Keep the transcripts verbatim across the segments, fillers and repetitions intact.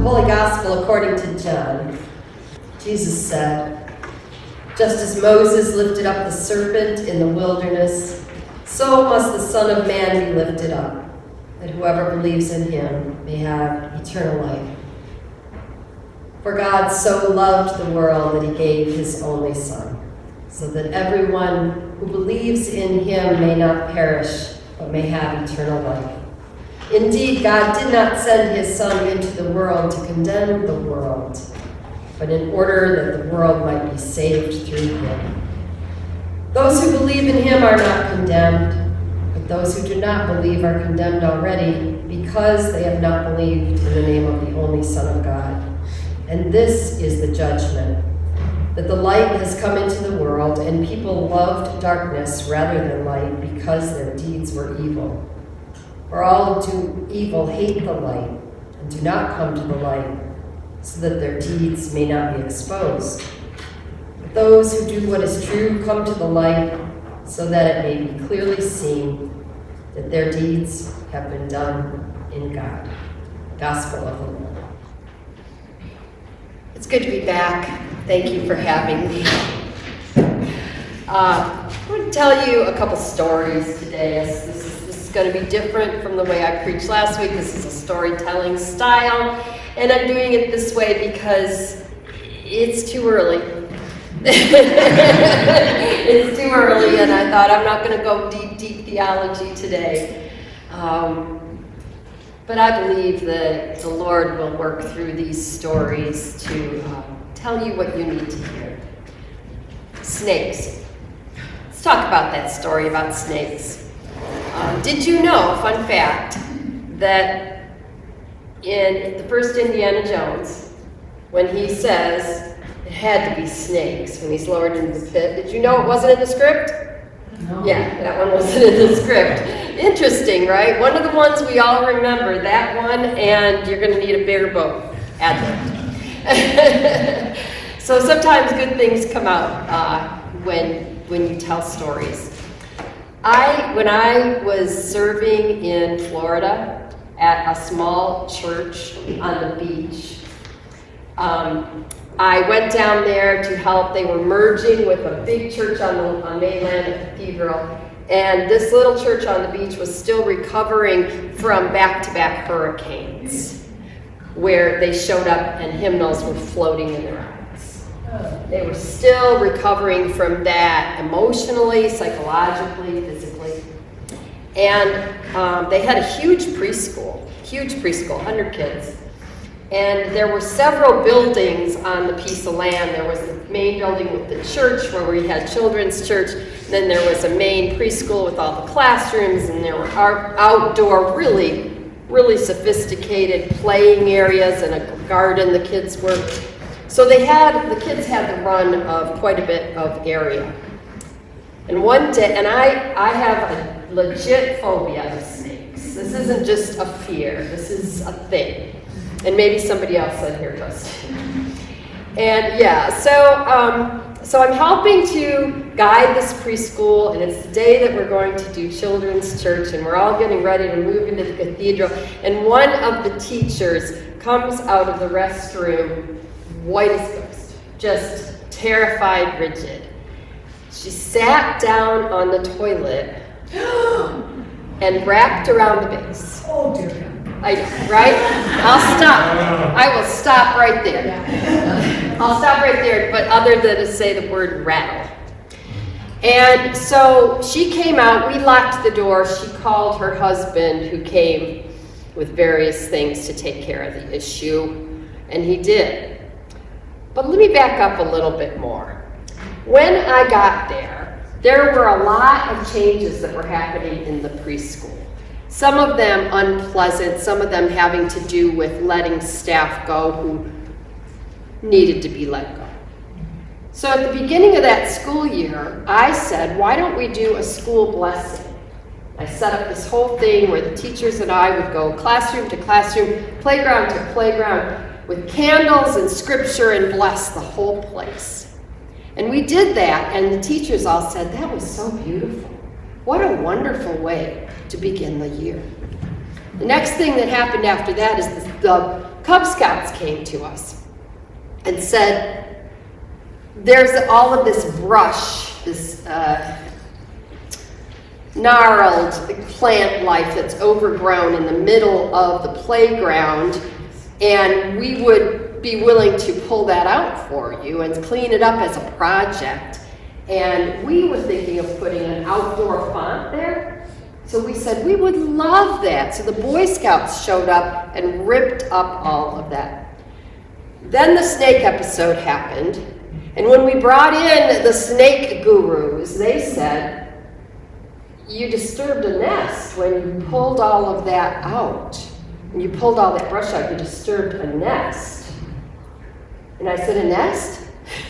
Holy Gospel according to John. Jesus said, "Just as Moses lifted up the serpent in the wilderness, so must the Son of Man be lifted up, that whoever believes in him may have eternal life. For God so loved the world that he gave his only Son, so that everyone who believes in him may not perish, but may have eternal life. Indeed, God did not send his Son into the world to condemn the world, but in order that the world might be saved through him. Those who believe in him are not condemned, but those who do not believe are condemned already, because they have not believed in the name of the only Son of God. And this is the judgment, that the light has come into the world, and people loved darkness rather than light, because their deeds were evil. For all who do evil hate the light, and do not come to the light, so that their deeds may not be exposed. But those who do what is true come to the light, so that it may be clearly seen that their deeds have been done in God." Gospel of the Lord. It's good to be back. Thank you for having me. Uh, I'm going to tell you a couple stories today. This is, this is going to be different from the way I preached last week. This is a storytelling style, and I'm doing it this way because it's too early. It's too early, and I thought I'm not going to go deep, deep theology today. Um, but I believe that the Lord will work through these stories to um, tell you what you need to hear. Snakes. Let's talk about that story about snakes. Um, did you know, fun fact, that in the first Indiana Jones, when he says it had to be snakes when he's lowered into the pit, did you know it wasn't in the script? No. Yeah, that one wasn't in the script. Interesting, right? One of the ones we all remember, that one, and you're going to need a bigger boat. Advent. So sometimes good things come out uh, when when you tell stories. I, when I was serving in Florida at a small church on the beach, um, I went down there to help. They were merging with a big church on the on mainland, a cathedral, and this little church on the beach was still recovering from back-to-back hurricanes, where they showed up and hymnals were floating in their eyes. They were still recovering from that emotionally, psychologically, physically. And um, they had a huge preschool, huge preschool, one hundred kids. And there were several buildings on the piece of land. There was the main building with the church where we had children's church. Then there was a main preschool with all the classrooms, and there were outdoor, really, really sophisticated playing areas and a garden the kids were. So they had, the kids had the run of quite a bit of area. And one day, and I, I have a legit phobia of snakes. This isn't just a fear, this is a thing. And maybe somebody else in here does. And yeah, so um, so I'm helping to guide this preschool, and it's the day that we're going to do children's church, and we're all getting ready to move into the cathedral. And one of the teachers comes out of the restroom, white as ghost, just terrified, rigid. She sat down on the toilet and wrapped around the base. Oh dear God. I, right? I'll stop. I will stop right there. I'll stop right there, but other than to say the word rattle. And so she came out, we locked the door, she called her husband who came with various things to take care of the issue, and he did. But let me back up a little bit more. When I got there, there were a lot of changes that were happening in the preschool. Some of them unpleasant, some of them having to do with letting staff go who needed to be let go. So at the beginning of that school year, I said, why don't we do a school blessing? I set up this whole thing where the teachers and I would go classroom to classroom, playground to playground, with candles and scripture and bless the whole place. And we did that, and the teachers all said, that was so beautiful. What a wonderful way to begin the year. The next thing that happened after that is the, the Cub Scouts came to us and said, there's all of this brush, this uh, gnarled plant life that's overgrown in the middle of the playground, and we would be willing to pull that out for you and clean it up as a project. And we were thinking of putting an outdoor font there. So we said, we would love that. So the Boy Scouts showed up and ripped up all of that. Then the snake episode happened. And when we brought in the snake gurus, they said, you disturbed a nest when you pulled all of that out. When you pulled all that brush out, you disturbed a nest. And I said, a nest?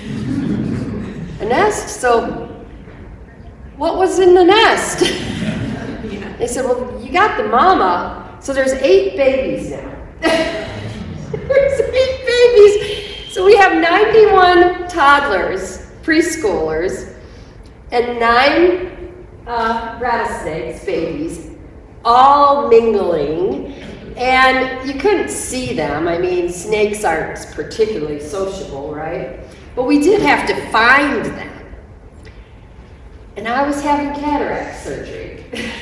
A nest? So what was in the nest? They said, well, you got the mama, so there's eight babies now. There's eight babies. So we have ninety-one toddlers, preschoolers, and nine uh, rattlesnakes, babies, all mingling. And you couldn't see them. I mean, snakes aren't particularly sociable, right? But we did have to find them. And I was having cataract surgery.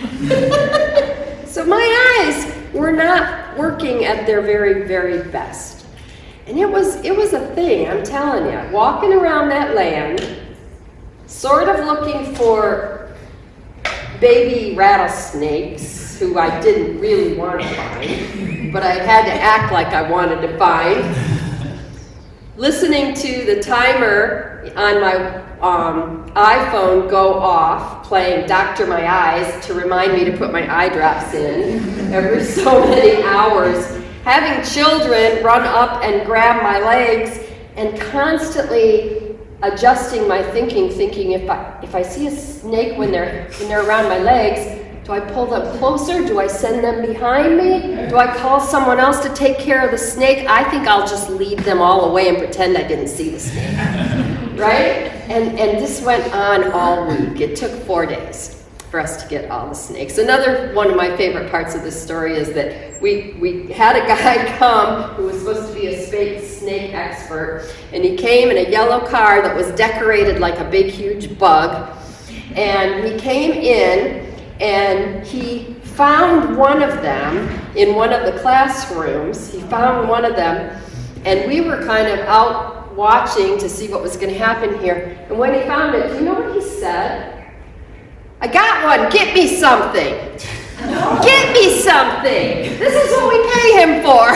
So my eyes were not working at their very, very best. And it was, it was a thing, I'm telling you. Walking around that land, sort of looking for baby rattlesnakes, who I didn't really want to find, but I had to act like I wanted to find. Listening to the timer on my um, iPhone go off, playing Doctor My Eyes to remind me to put my eye drops in every so many hours. Having children run up and grab my legs, and constantly adjusting my thinking, thinking if I if I see a snake when they're when they're around my legs, do I pull them closer? Do I send them behind me? Do I call someone else to take care of the snake? I think I'll just lead them all away and pretend I didn't see the snake. Right? And and this went on all week. It took four days for us to get all the snakes. Another one of my favorite parts of this story is that we, we had a guy come who was supposed to be a snake expert, and he came in a yellow car that was decorated like a big, huge bug. And he came in, and he found one of them in one of the classrooms. He found one of them, and we were kind of out watching to see what was going to happen here. And when he found it, do you know what he said? I got one, get me something. Get me something. This is what we pay him for.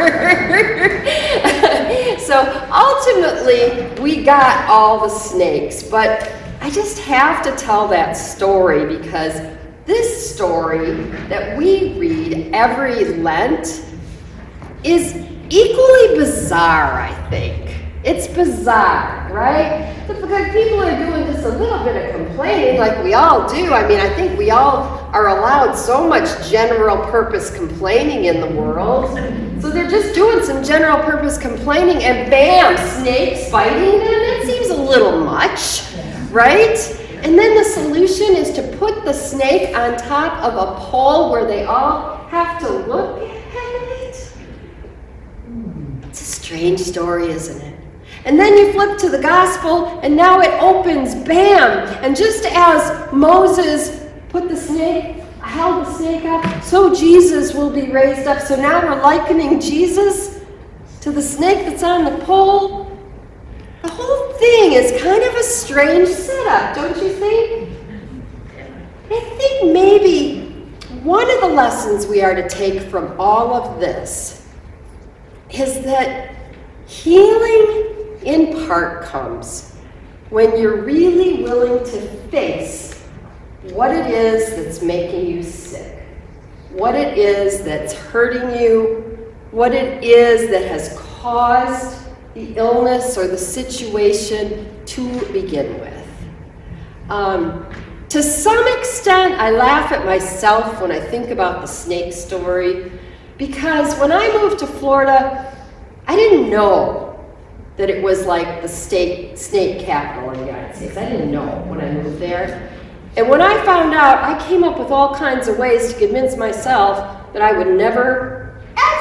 So ultimately, we got all the snakes, but I just have to tell that story because this story that we read every Lent is equally bizarre, I think. It's bizarre, right? Because people are doing just a little bit of complaining like we all do. I mean, I think we all are allowed so much general purpose complaining in the world. So they're just doing some general purpose complaining and bam, snakes biting them. That seems a little much, right? And then the solution is to put the snake on top of a pole where they all have to look at it. It's a strange story, isn't it? And then you flip to the gospel, and now it opens, bam! And just as Moses put the snake, held the snake up, so Jesus will be raised up. So now we're likening Jesus to the snake that's on the pole. The whole thing is kind of a strange setup, don't you think? I think maybe one of the lessons we are to take from all of this is that healing in part comes when you're really willing to face what it is that's making you sick, what it is that's hurting you, what it is that has caused the illness or the situation to begin with. Um, to some extent, I laugh at myself when I think about the snake story, because when I moved to Florida, I didn't know that it was like the state snake capital in the United States. I didn't know when I moved there. And when I found out, I came up with all kinds of ways to convince myself that I would never, ever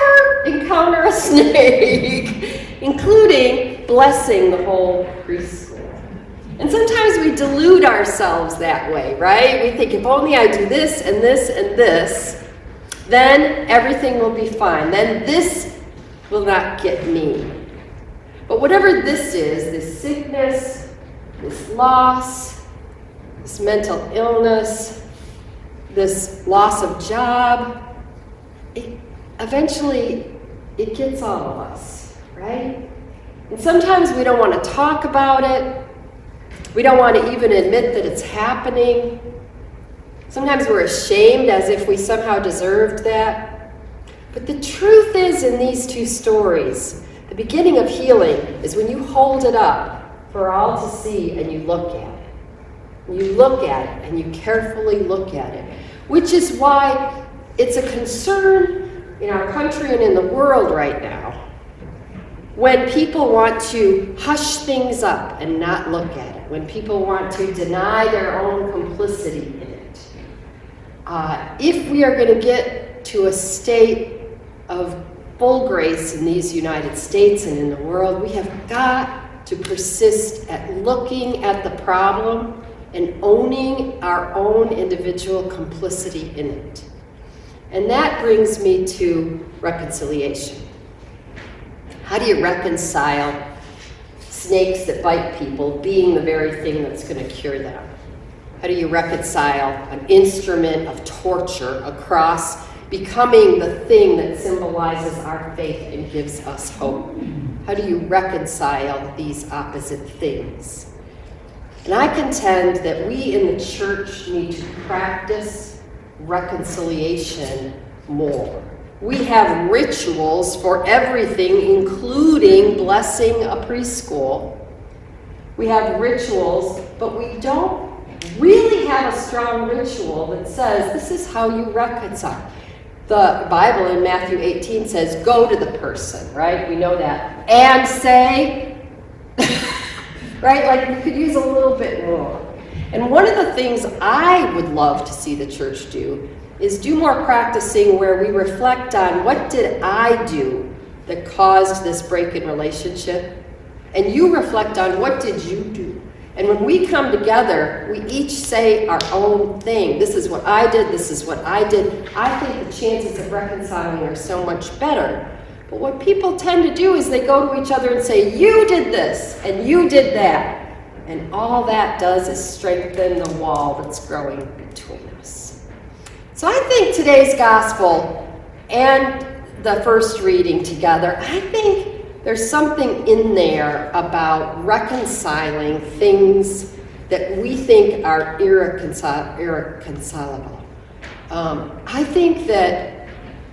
encounter a snake, including blessing the whole preschool. And sometimes we delude ourselves that way, right? We think if only I do this and this and this, then everything will be fine. Then this will not get me. But whatever this is, this sickness, this loss, this mental illness, this loss of job, it, eventually it gets all of us, right? And sometimes we don't want to talk about it. We don't want to even admit that it's happening. Sometimes we're ashamed as if we somehow deserved that. But the truth is, in these two stories, the beginning of healing is when you hold it up for all to see and you look at it. You look at it and you carefully look at it, which is why it's a concern in our country and in the world right now when people want to hush things up and not look at it, when people want to deny their own complicity in it. Uh, if we are going to get to a state of full grace in these United States and in the world, we have got to persist at looking at the problem and owning our own individual complicity in it. And that brings me to reconciliation. How do you reconcile snakes that bite people being the very thing that's going to cure them? How do you reconcile an instrument of torture across becoming the thing that symbolizes our faith and gives us hope? How do you reconcile these opposite things? And I contend that we in the church need to practice reconciliation more. We have rituals for everything, including blessing a preschool. We have rituals, but we don't really have a strong ritual that says this is how you reconcile. The Bible in Matthew eighteen says, go to the person, right? We know that. And say, right? Like we could use a little bit more. And one of the things I would love to see the church do is do more practicing where we reflect on what did I do that caused this break in relationship? And you reflect on what did you do? And when we come together, we each say our own thing. This is what I did, this is what I did. I think the chances of reconciling are so much better. But what people tend to do is they go to each other and say, you did this, and you did that. And all that does is strengthen the wall that's growing between us. So I think today's gospel and the first reading together, I think there's something in there about reconciling things that we think are irreconcil- irreconcilable. Um, I think that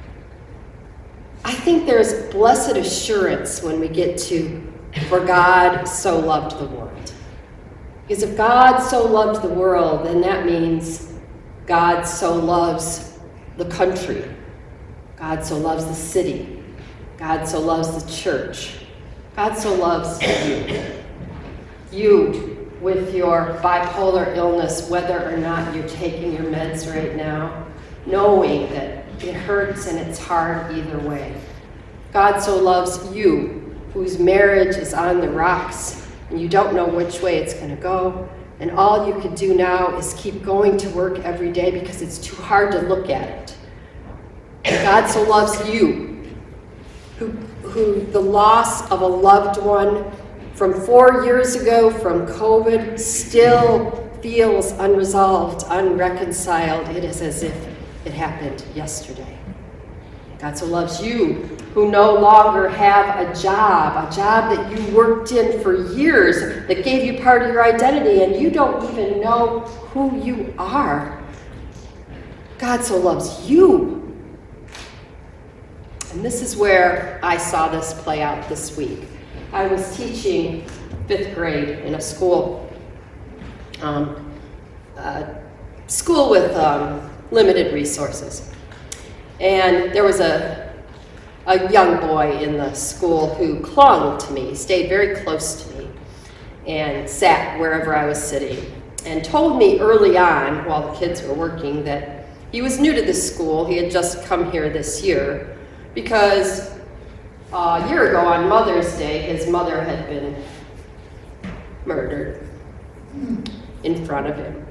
I think there's blessed assurance when we get to, for God so loved the world. Because if God so loved the world, then that means God so loves the country. God so loves the city. God so loves the church. God so loves you. You, with your bipolar illness, whether or not you're taking your meds right now, knowing that it hurts and it's hard either way. God so loves you, whose marriage is on the rocks, and you don't know which way it's going to go. And all you could do now is keep going to work every day because it's too hard to look at it. God so loves you, who, who the loss of a loved one from four years ago from COVID still feels unresolved, unreconciled. It is as if it happened yesterday. God so loves you, who no longer have a job, a job that you worked in for years, that gave you part of your identity, and you don't even know who you are. God so loves you. And this is where I saw this play out this week. I was teaching fifth grade in a school, um, a school with um, limited resources. And there was a a young boy in the school who clung to me, stayed very close to me, and sat wherever I was sitting, and told me early on, while the kids were working, that he was new to this school. He had just come here this year because a year ago on Mother's Day, his mother had been murdered in front of him.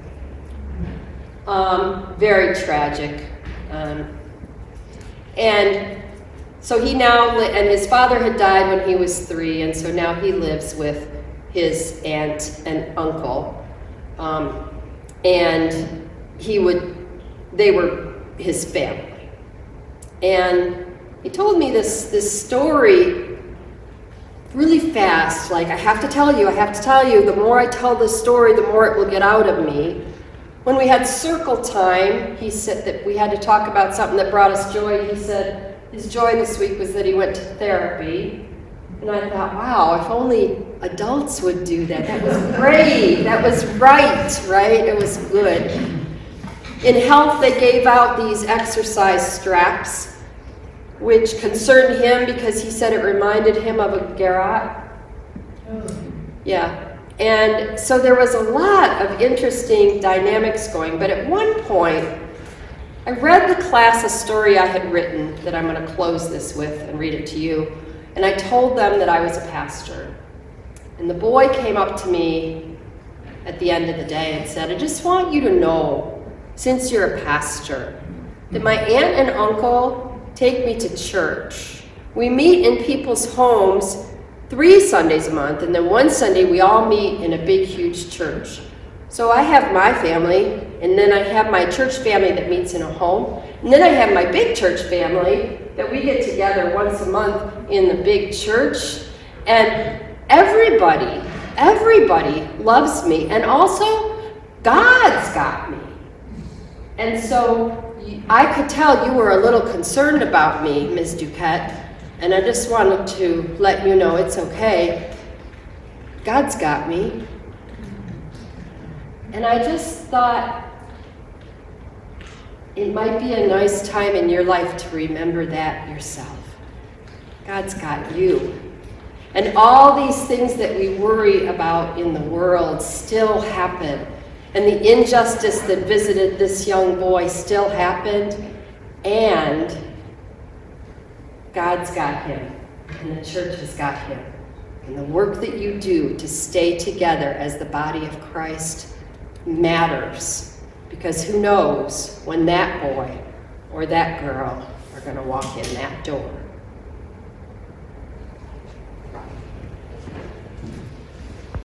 Um, very tragic. Um, and so he now, li- and his father had died when he was three, and so now he lives with his aunt and uncle. Um, and he would, they were his family. And he told me this, this story really fast, like, I have to tell you, I have to tell you, the more I tell this story, the more it will get out of me. When we had circle time, he said that we had to talk about something that brought us joy. He said his joy this week was that he went to therapy. And I thought, wow, if only adults would do that. That was brave. That was right, right? It was good. In health, they gave out these exercise straps, which concerned him because he said it reminded him of a garrote. Yeah. And so there was a lot of interesting dynamics going, but at one point, I read the class a story I had written that I'm going to close this with and read it to you, and I told them that I was a pastor. And the boy came up to me at the end of the day and said, I just want you to know, since you're a pastor, that my aunt and uncle take me to church. We meet in people's homes three Sundays a month, and then one Sunday we all meet in a big, huge church. So I have my family, and then I have my church family that meets in a home, and then I have my big church family that we get together once a month in the big church, and everybody, everybody loves me, and also God's got me. And so I could tell you were a little concerned about me, Miz Duquette, and I just wanted to let you know it's okay. God's got me. And I just thought it might be a nice time in your life to remember that yourself. God's got you. And all these things that we worry about in the world still happen. And the injustice that visited this young boy still happened. And God's got him, and the church has got him. And the work that you do to stay together as the body of Christ matters, because who knows when that boy or that girl are going to walk in that door.